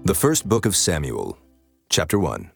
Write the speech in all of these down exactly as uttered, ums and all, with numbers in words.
The First Book of Samuel, Chapter one.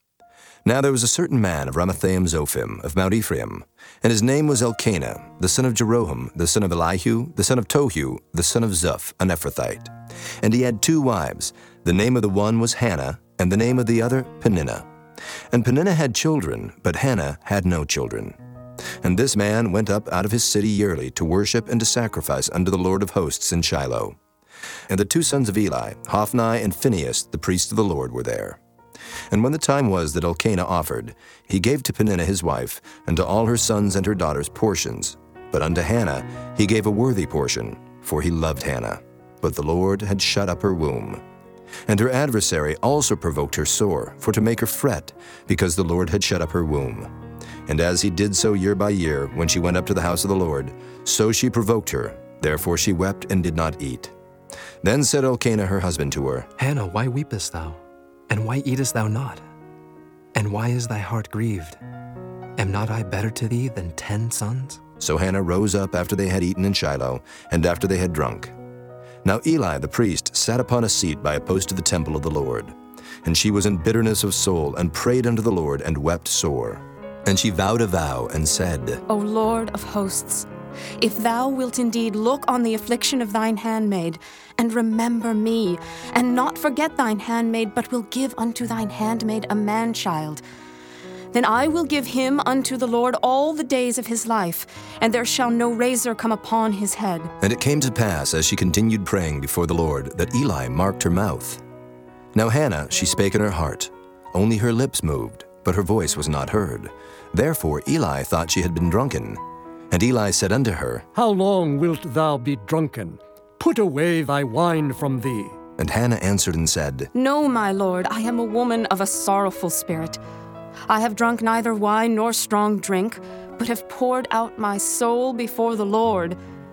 Now there was a certain man of Ramathaim Zophim, of Mount Ephraim, and his name was Elkanah, the son of Jeroham, the son of Elihu, the son of Tohu, the son of Zuph, an Ephrathite. And he had two wives. The name of the one was Hannah, and the name of the other Peninnah. And Peninnah had children, but Hannah had no children. And this man went up out of his city yearly to worship and to sacrifice unto the Lord of hosts in Shiloh. And the two sons of Eli, Hophni and Phinehas, the priests of the Lord, were there. And when the time was that Elkanah offered, he gave to Peninnah his wife, and to all her sons and her daughters portions. But unto Hannah he gave a worthy portion, for he loved Hannah. But the Lord had shut up her womb. And her adversary also provoked her sore, for to make her fret, because the Lord had shut up her womb. And as he did so year by year, when she went up to the house of the Lord, so she provoked her. Therefore she wept and did not eat. Then said Elkanah her husband to her, Hannah, why weepest thou? And why eatest thou not? And why is thy heart grieved? Am not I better to thee than ten sons? So Hannah rose up after they had eaten in Shiloh, and after they had drunk. Now Eli the priest sat upon a seat by a post of the temple of the Lord. And she was in bitterness of soul, and prayed unto the Lord, and wept sore. And she vowed a vow, and said, O Lord of hosts, if thou wilt indeed look on the affliction of thine handmaid, and remember me, and not forget thine handmaid, but will give unto thine handmaid a man-child, then I will give him unto the Lord all the days of his life, and there shall no razor come upon his head. And it came to pass, as she continued praying before the Lord, that Eli marked her mouth. Now Hannah, she spake in her heart, only her lips moved, but her voice was not heard. Therefore Eli thought she had been drunken. And Eli said unto her, How long wilt thou be drunken? Put away thy wine from thee. And Hannah answered and said, No, my lord, I am a woman of a sorrowful spirit. I have drunk neither wine nor strong drink, but have poured out my soul before the Lord.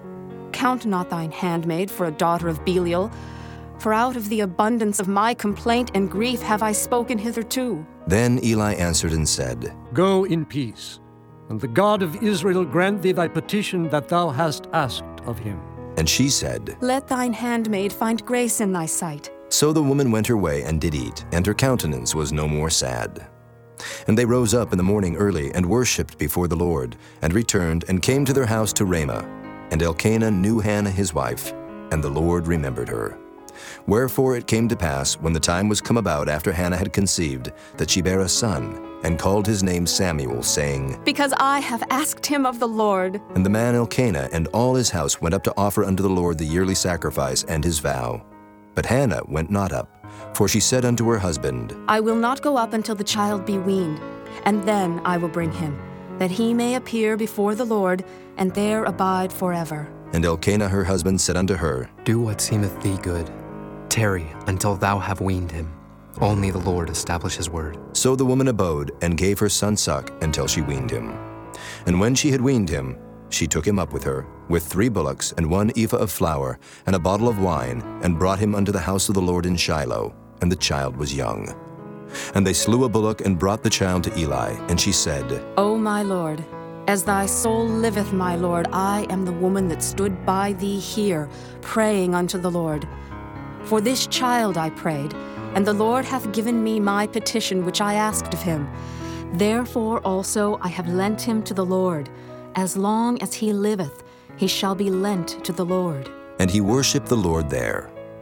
Count not thine handmaid for a daughter of Belial, for out of the abundance of my complaint and grief have I spoken hitherto. Then Eli answered and said, Go in peace, and the God of Israel grant thee thy petition that thou hast asked of him. And she said, Let thine handmaid find grace in thy sight. So the woman went her way and did eat, and her countenance was no more sad. And they rose up in the morning early, and worshipped before the Lord, and returned, and came to their house to Ramah. And Elkanah knew Hannah his wife, and the Lord remembered her. Wherefore it came to pass, when the time was come about after Hannah had conceived, that she bare a son, and called his name Samuel, saying, Because I have asked him of the Lord. And the man Elkanah and all his house went up to offer unto the Lord the yearly sacrifice and his vow. But Hannah went not up, for she said unto her husband, I will not go up until the child be weaned, and then I will bring him, that he may appear before the Lord, and there abide forever. And Elkanah her husband said unto her, Do what seemeth thee good. Tarry until thou have weaned him. Only the Lord establish his word. So the woman abode, and gave her son suck until she weaned him. And when she had weaned him, she took him up with her, with three bullocks, and one ephah of flour, and a bottle of wine, and brought him unto the house of the Lord in Shiloh, and the child was young. And they slew a bullock, and brought the child to Eli, and she said, O my Lord, as thy soul liveth, my Lord, I am the woman that stood by thee here, praying unto the Lord. For this child I prayed, and the Lord hath given me my petition which I asked of him. Therefore also I have lent him to the Lord. As long as he liveth, he shall be lent to the Lord. And he worshipped the Lord there.